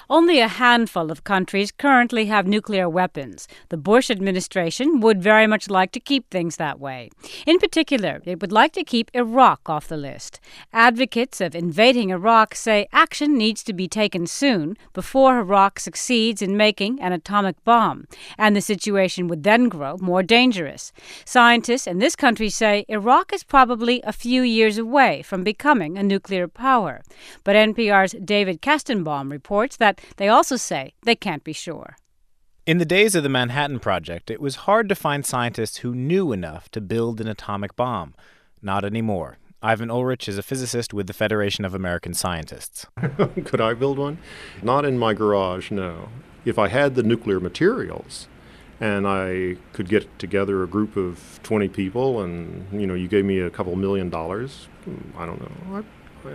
Only a handful of countries currently have nuclear weapons. The Bush administration would very much like to keep things that way. In particular, it would like to keep Iraq off the list. Advocates of invading Iraq say action needs to be taken soon before Iraq succeeds in making an atomic bomb, and the situation would then grow more dangerous. Scientists in this country say Iraq is probably a few years away from becoming a nuclear power. But NPR's David Kestenbaum reports that they also say they can't be sure. In the days of the Manhattan Project, it was hard to find scientists who knew enough to build an atomic bomb. Not anymore. Ivan Ulrich is a physicist with the Federation of American Scientists. Could I build one? Not in my garage, no. If I had the nuclear materials and I could get together a group of 20 people and, you gave me a couple $1 million, I don't know.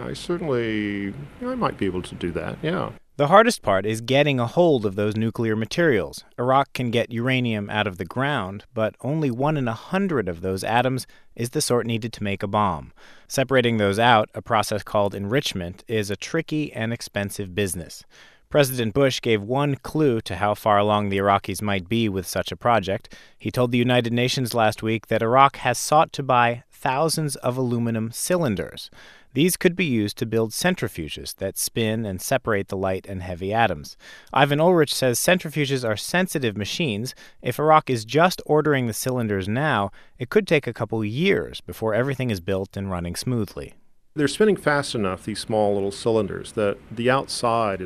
I might be able to do that, yeah. The hardest part is getting a hold of those nuclear materials. Iraq can get uranium out of the ground, but only 1 in 100 of those atoms is the sort needed to make a bomb. Separating those out, a process called enrichment, is a tricky and expensive business. President Bush gave one clue to how far along the Iraqis might be with such a project. He told the United Nations last week that Iraq has sought to buy thousands of aluminum cylinders. These could be used to build centrifuges that spin and separate the light and heavy atoms. Ivan Ulrich says centrifuges are sensitive machines. If Iraq is just ordering the cylinders now, it could take a couple years before everything is built and running smoothly. They're spinning fast enough, these small little cylinders, that the outside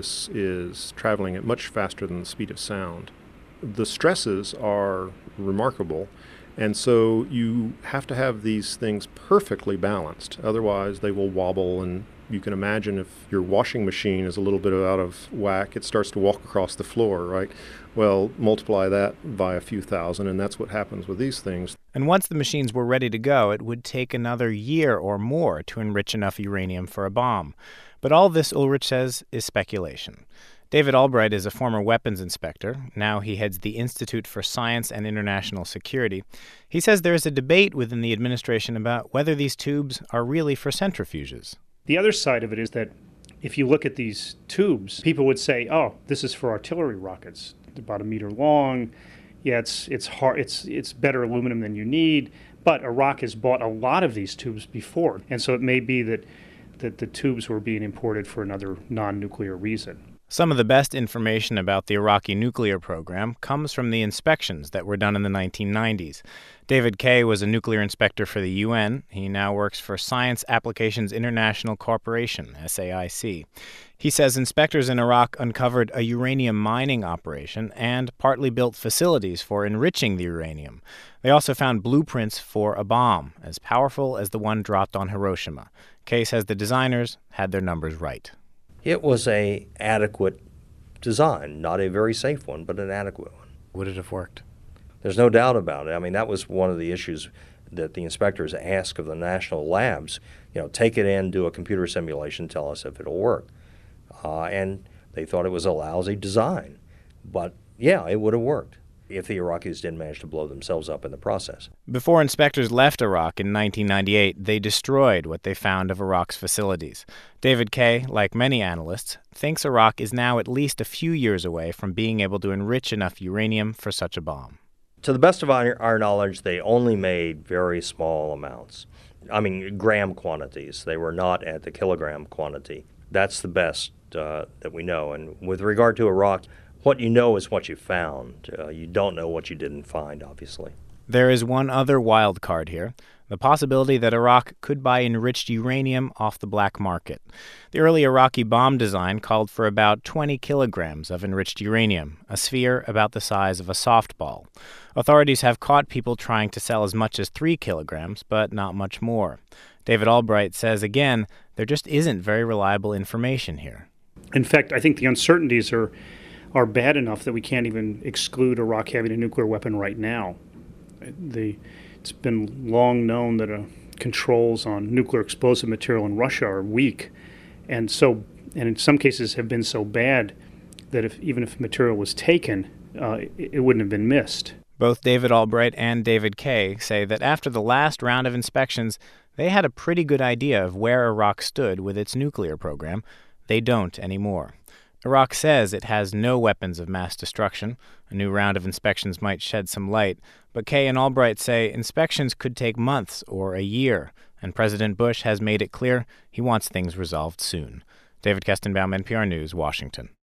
is traveling at much faster than the speed of sound. The stresses are remarkable. And so you have to have these things perfectly balanced. Otherwise, they will wobble. And you can imagine if your washing machine is a little bit out of whack, it starts to walk across the floor, right? Well, multiply that by a few thousand, and that's what happens with these things. And once the machines were ready to go, it would take another year or more to enrich enough uranium for a bomb. But all this, Ulrich says, is speculation. David Albright is a former weapons inspector. Now he heads the Institute for Science and International Security. He says there is a debate within the administration about whether these tubes are really for centrifuges. The other side of it is that if you look at these tubes, people would say, oh, this is for artillery rockets. It's about 1 meter long. Yeah, it's hard. It's better aluminum than you need. But Iraq has bought a lot of these tubes before. And so it may be that the tubes were being imported for another non-nuclear reason. Some of the best information about the Iraqi nuclear program comes from the inspections that were done in the 1990s. David Kaye was a nuclear inspector for the UN. He now works for Science Applications International Corporation, SAIC. He says inspectors in Iraq uncovered a uranium mining operation and partly built facilities for enriching the uranium. They also found blueprints for a bomb as powerful as the one dropped on Hiroshima. Kaye says the designers had their numbers right. It was an adequate design, not a very safe one, but an adequate one. Would it have worked? There's no doubt about it. I mean, that was one of the issues that the inspectors asked of the national labs. Take it in, do a computer simulation, tell us if it'll work. And they thought it was a lousy design. But, yeah, it would have worked if the Iraqis didn't manage to blow themselves up in the process. Before inspectors left Iraq in 1998, they destroyed what they found of Iraq's facilities. David Kaye, like many analysts, thinks Iraq is now at least a few years away from being able to enrich enough uranium for such a bomb. To the best of our knowledge, they only made very small amounts. I mean, gram quantities. They were not at the kilogram quantity. That's the best that we know. And with regard to Iraq, what you know is what you found. You don't know what you didn't find, obviously. There is one other wild card here, the possibility that Iraq could buy enriched uranium off the black market. The early Iraqi bomb design called for about 20 kilograms of enriched uranium, a sphere about the size of a softball. Authorities have caught people trying to sell as much as 3 kilograms, but not much more. David Albright says, again, there just isn't very reliable information here. In fact, I think the uncertainties are bad enough that we can't even exclude Iraq having a nuclear weapon right now. It's been long known that controls on nuclear explosive material in Russia are weak, and in some cases have been so bad that even if material was taken, it wouldn't have been missed. Both David Albright and David Kaye say that after the last round of inspections, they had a pretty good idea of where Iraq stood with its nuclear program. They don't anymore. Iraq says it has no weapons of mass destruction. A new round of inspections might shed some light, but Kay and Albright say inspections could take months or a year, and President Bush has made it clear he wants things resolved soon. David Kestenbaum, NPR News, Washington.